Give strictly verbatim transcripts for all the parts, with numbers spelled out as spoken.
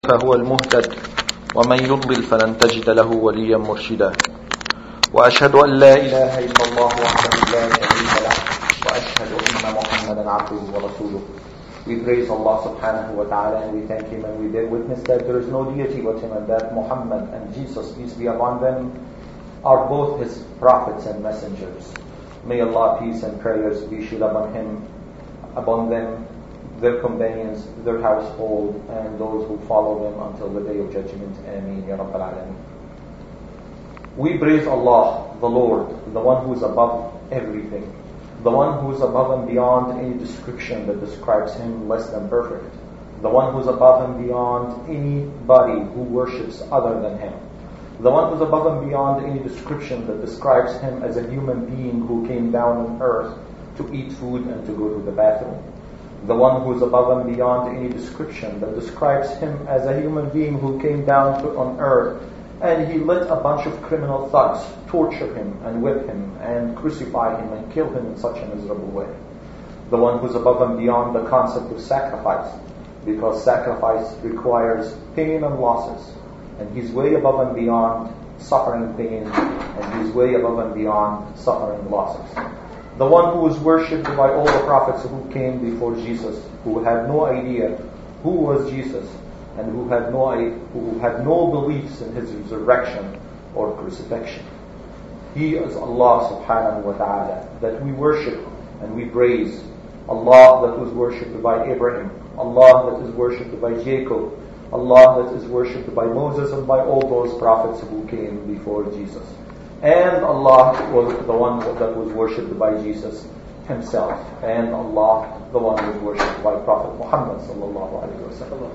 فهو المهتد ومن يضلل فلن تجد له وليا مرشدا وأشهد أن لا إله إلا الله وحده لا شريك له وأشهد أن محمدا عبده ورسوله. We praise Allah subhanahu wa ta'ala and we thank Him and we bear witness that there is no deity but Him and that Muhammad and Jesus, peace be upon them, are both His prophets and messengers. May Allah peace and prayers be shed upon Him, upon them, their companions, their household, and those who follow them until the day of judgment. Ameen Ya Rabbal Alameen. We praise Allah, the Lord, the one who is above everything, the one who is above and beyond any description that describes Him less than perfect, the one who is above and beyond anybody who worships other than Him, the one who is above and beyond any description that describes Him as a human being who came down on earth to eat food and to go to the bathroom, the one who is above and beyond any description that describes Him as a human being who came down to, on earth and He let a bunch of criminal thugs torture Him and whip Him and crucify Him and kill Him in such a miserable way. The one who is above and beyond the concept of sacrifice, because sacrifice requires pain and losses, and He's way above and beyond suffering pain, and He's way above and beyond suffering losses. The one who was worshipped by all the prophets who came before Jesus, who had no idea who was Jesus, and who had no who had no beliefs in His resurrection or crucifixion. He is Allah subhanahu wa ta'ala that we worship and we praise. Allah that was worshipped by Abraham, Allah that is worshipped by Jacob, Allah that is worshipped by Moses and by all those prophets who came before Jesus. And Allah was the one that was worshipped by Jesus Himself, and Allah the one who was worshipped by Prophet Muhammad sallallahu alaihi wasallam.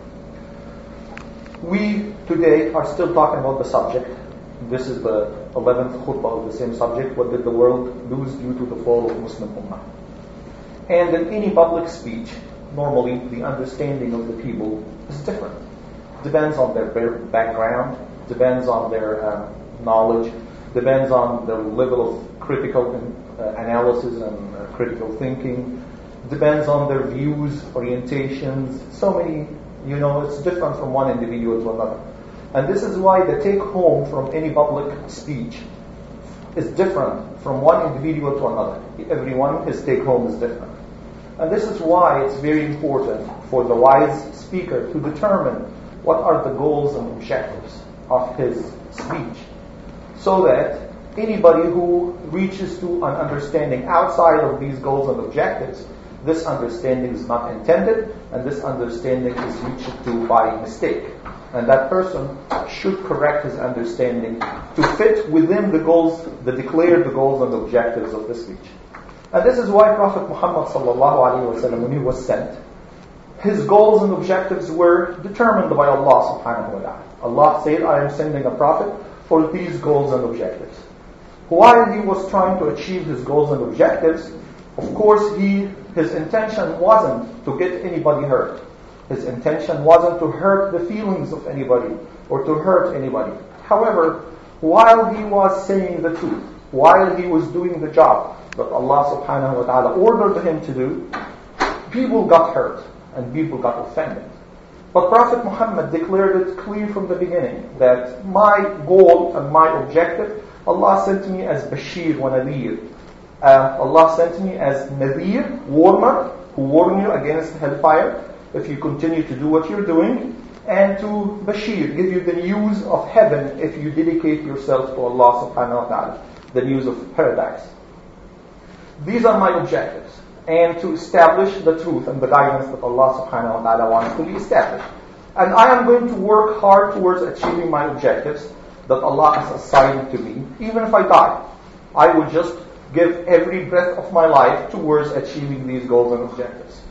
We today are still talking about the subject. This is the eleventh khutbah of the same subject. What did the world lose due to the fall of Muslim Ummah? And in any public speech, normally the understanding of the people is different. Depends on their background, depends on their um, knowledge, depends on their level of critical uh, analysis and uh, critical thinking, depends on their views, orientations, so many, you know, it's different from one individual to another. And this is why the take home from any public speech is different from one individual to another. Everyone, his take home is different. And this is why it's very important for the wise speaker to determine what are the goals and objectives of his speech, so that anybody who reaches to an understanding outside of these goals and objectives, this understanding is not intended, and this understanding is reached to by mistake. And that person should correct his understanding to fit within the goals, the declared goals and objectives of the speech. And this is why Prophet Muhammad sallallahu alaihi wasallam, when he was sent, his goals and objectives were determined by Allah subhanahu wa ta'ala. Allah said, I am sending a prophet for these goals and objectives. While he was trying to achieve his goals and objectives, of course, he his intention wasn't to get anybody hurt. His intention wasn't to hurt the feelings of anybody or to hurt anybody. However, while he was saying the truth, while he was doing the job that Allah subhanahu wa ta'ala ordered him to do, people got hurt and people got offended. But Prophet Muhammad declared it clear from the beginning that my goal and my objective, Allah sent me as Bashir wa Nadir. Uh, Allah sent me as Nadir, warner, who warn you against hellfire if you continue to do what you're doing, and to Bashir, give you the news of heaven if you dedicate yourself to Allah subhanahu wa ta'ala, the news of paradise. These are my objectives, and to establish the truth and the guidance that Allah subhanahu wa ta'ala wants to be established. And I am going to work hard towards achieving my objectives that Allah has assigned to me. Even if I die, I will just give every breath of my life towards achieving these goals and objectives.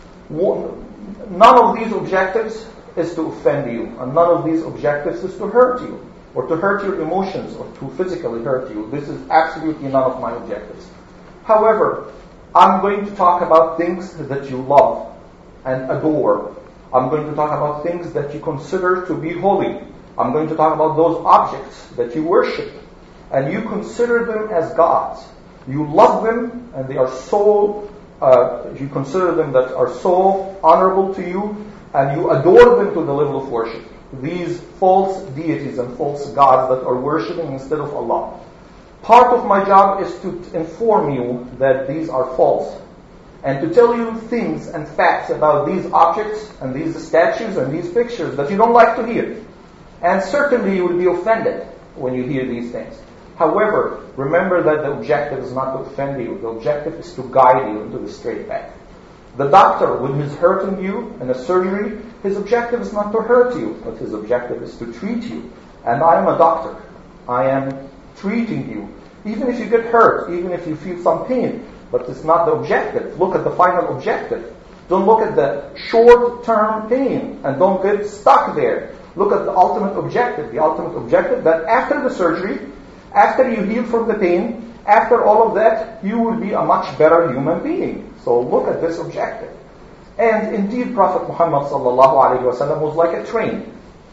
None of these objectives is to offend you, and none of these objectives is to hurt you, or to hurt your emotions, or to physically hurt you. This is absolutely none of my objectives. However, I'm going to talk about things that you love and adore. I'm going to talk about things that you consider to be holy. I'm going to talk about those objects that you worship, and you consider them as gods. You love them, and they are so, uh, you consider them that are so honorable to you, and you adore them to the level of worship. These false deities and false gods that are worshipping instead of Allah. Part of my job is to inform you that these are false, and to tell you things and facts about these objects and these statues and these pictures that you don't like to hear. And certainly you will be offended when you hear these things. However, remember that the objective is not to offend you. The objective is to guide you into the straight path. The doctor, when he's hurting you in a surgery, his objective is not to hurt you, but his objective is to treat you. And I am a doctor. I am treating you. Even if you get hurt, even if you feel some pain, but it's not the objective. Look at the final objective. Don't look at the short-term pain and don't get stuck there. Look at the ultimate objective. The ultimate objective that after the surgery, after you heal from the pain, after all of that, you will be a much better human being. So look at this objective. And indeed, Prophet Muhammad sallallahu alaihi wasallam was like a train.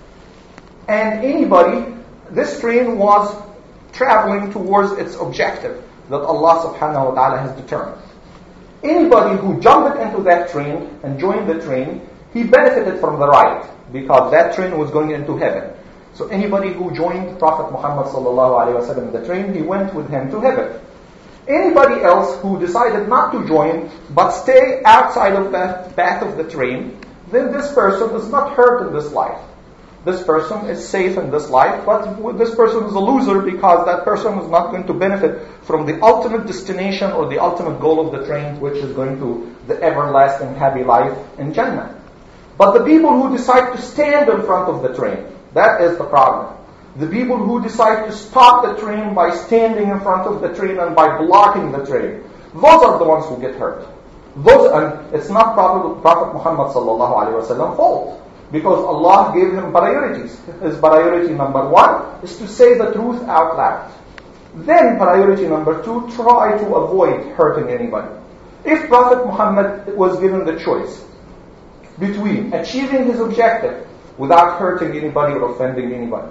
And anybody, this train was traveling towards its objective that Allah subhanahu wa ta'ala has determined. Anybody who jumped into that train and joined the train, he benefited from the ride because that train was going into heaven. So anybody who joined Prophet Muhammad sallallahu alaihi wasallam in the train, he went with him to heaven. Anybody else who decided not to join but stay outside of the path of the train, then this person is not hurt in this life. This person is safe in this life, but this person is a loser because that person is not going to benefit from the ultimate destination or the ultimate goal of the train, which is going to the everlasting happy life in Jannah. But the people who decide to stand in front of the train, that is the problem. The people who decide to stop the train by standing in front of the train and by blocking the train, those are the ones who get hurt. Those, and it's not Prophet, Prophet Muhammad sallallahu alaihi wasallam's fault. Because Allah gave him priorities. His priority number one is to say the truth out loud. Then priority number two, try to avoid hurting anybody. If Prophet Muhammad was given the choice between achieving his objective without hurting anybody or offending anybody,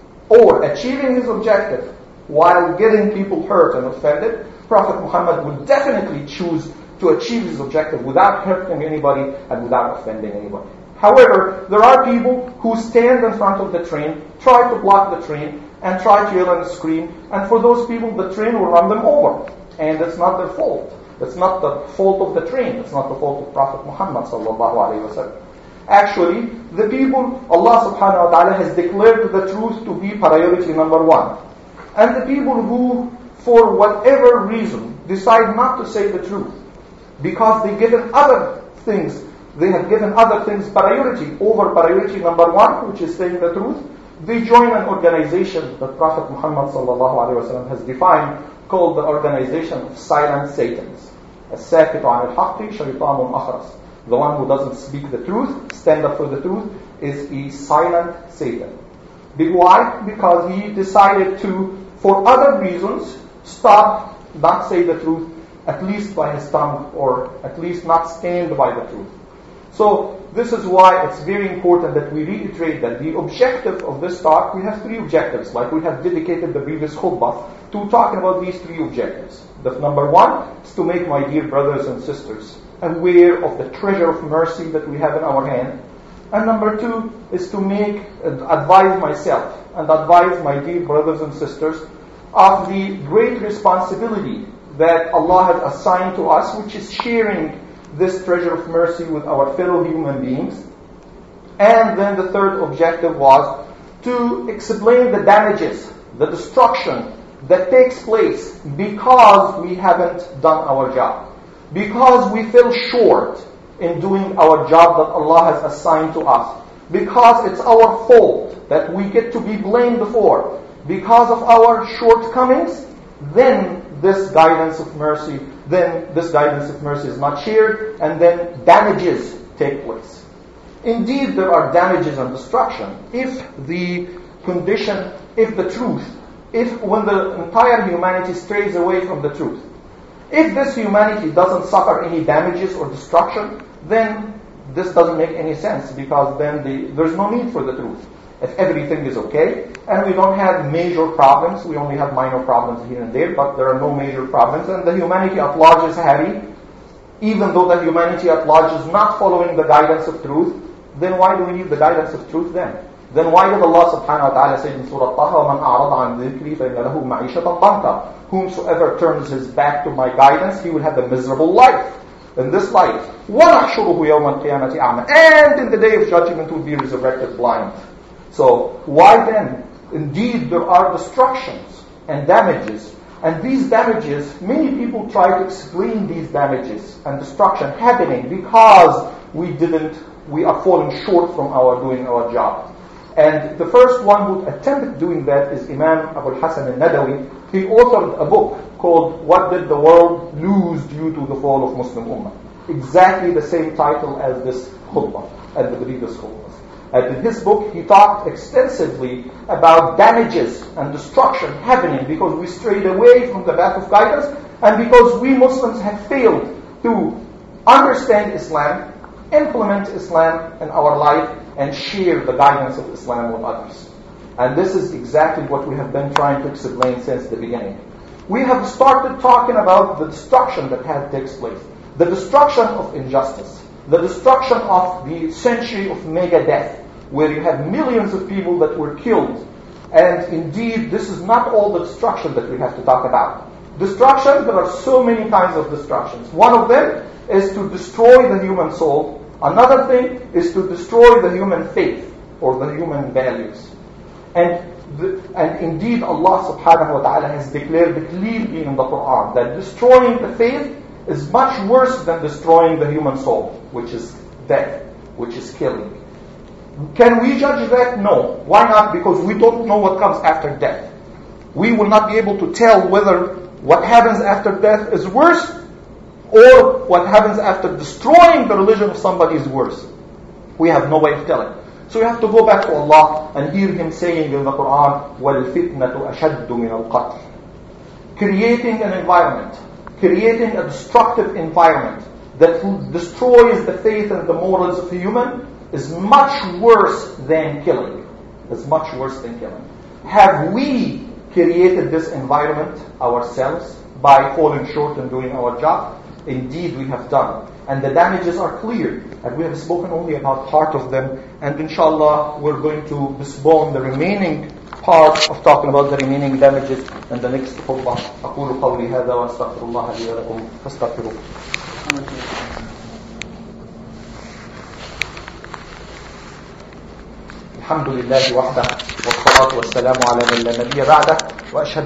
or achieving his objective while getting people hurt and offended, Prophet Muhammad would definitely choose to achieve his objective without hurting anybody and without offending anybody. However, there are people who stand in front of the train, try to block the train, and try to yell and scream, and for those people, the train will run them over. And it's not their fault. It's not the fault of the train. It's not the fault of Prophet Muhammad sallallahu alaihi wasallam. Actually, the people, Allah subhanahu wa ta'ala has declared the truth to be priority number one. And the people who, for whatever reason, decide not to say the truth, because they've given other things, they have given other things priority over priority number one, which is saying the truth, they join an organization that Prophet Muhammad sallallahu alaihi wasallam has defined, called the Organization of Silent Satans. As-sakitu an al-haqqi shaytanun akhras. The one who doesn't speak the truth, stand up for the truth, is a silent Satan. Why? Because he decided to, for other reasons, stop, not say the truth, at least by his tongue, or at least not stand by the truth. So this is why it's very important that we reiterate that the objective of this talk, we have three objectives, like we have dedicated the previous khutbah to talking about these three objectives. The number one is to make my dear brothers and sisters aware of the treasure of mercy that we have in our hand. And number two is to make, uh, advise myself and advise my dear brothers and sisters of the great responsibility that Allah has assigned to us, which is sharing this treasure of mercy with our fellow human beings. And then the third objective was to explain the damages, the destruction that takes place because we haven't done our job. Because we fell short in doing our job that Allah has assigned to us. Because it's our fault that we get to be blamed for. Because of our shortcomings, then this guidance of mercy, then this guidance of mercy is not shared, and then damages take place. Indeed, there are damages and destruction if the condition, if the truth, if when the entire humanity strays away from the truth. If this humanity doesn't suffer any damages or destruction, then this doesn't make any sense, because then the, there's no need for the truth. If everything is okay, and we don't have major problems, we only have minor problems here and there, but there are no major problems, and the humanity at large is happy, even though the humanity at large is not following the guidance of truth, then why do we need the guidance of truth then? Then why did Allah subhanahu wa ta'ala say in Surah Taha, وَمَنْ أَعْرَضَ عَنْ ذِكْرِي فَإِنَّ لَهُ مَعِيشَةً ضَنْكًا. Whomsoever turns his back to my guidance, he will have a miserable life. In this life, وَنَحْشُرُهُ يَوْمَ الْقِيَامَةِ أَعْمَى. And in the day of judgment will be resurrected blind. So why then? Indeed, there are destructions and damages. And these damages, many people try to explain these damages and destruction happening because we didn't, we are falling short from our doing our job. And the first one who attempted doing that is Imam Abu al-Hasan al-Nadawi. He authored a book called What Did the World Lose Due to the Fall of Muslim Ummah? Exactly the same title as this khutbah, and the previous khutbahs. And in his book, he talked extensively about damages and destruction happening because we strayed away from the path of guidance and because we Muslims have failed to understand Islam, implement Islam in our life, and share the guidance of Islam with others. And this is exactly what we have been trying to explain since the beginning. We have started talking about the destruction that had takes place, the destruction of injustice, the destruction of the century of mega death, where you have millions of people that were killed. And indeed, this is not all the destruction that we have to talk about. Destruction, there are so many kinds of destructions. One of them is to destroy the human soul. Another thing is to destroy the human faith or the human values. And the, and indeed Allah subhanahu wa ta'ala has declared clearly in the Quran that destroying the faith is much worse than destroying the human soul, which is death, which is killing. Can we judge that? No. Why not? Because we don't know what comes after death. We will not be able to tell whether what happens after death is worse or what happens after destroying the religion of somebody is worse. We have no way of telling. So we have to go back to Allah and hear Him saying in the Quran, وَالْفِتْنَةُ أَشَدُّ مِنَ الْقَتْلِ. Creating an environment, creating a destructive environment that destroys the faith and the morals of the human is much worse than killing. Is much worse than killing. Have we created this environment ourselves by falling short in doing our job? Indeed, we have done. And the damages are clear. And we have spoken only about part of them. And inshallah, we're going to postpone the remaining part of talking about the remaining damages in the next khutbah. أقول قولي هذا وأستغفر الله لي ولكم فاستغفروه. الحمد لله وحده والصلاة والسلام على من لا نبي بعده وأشهد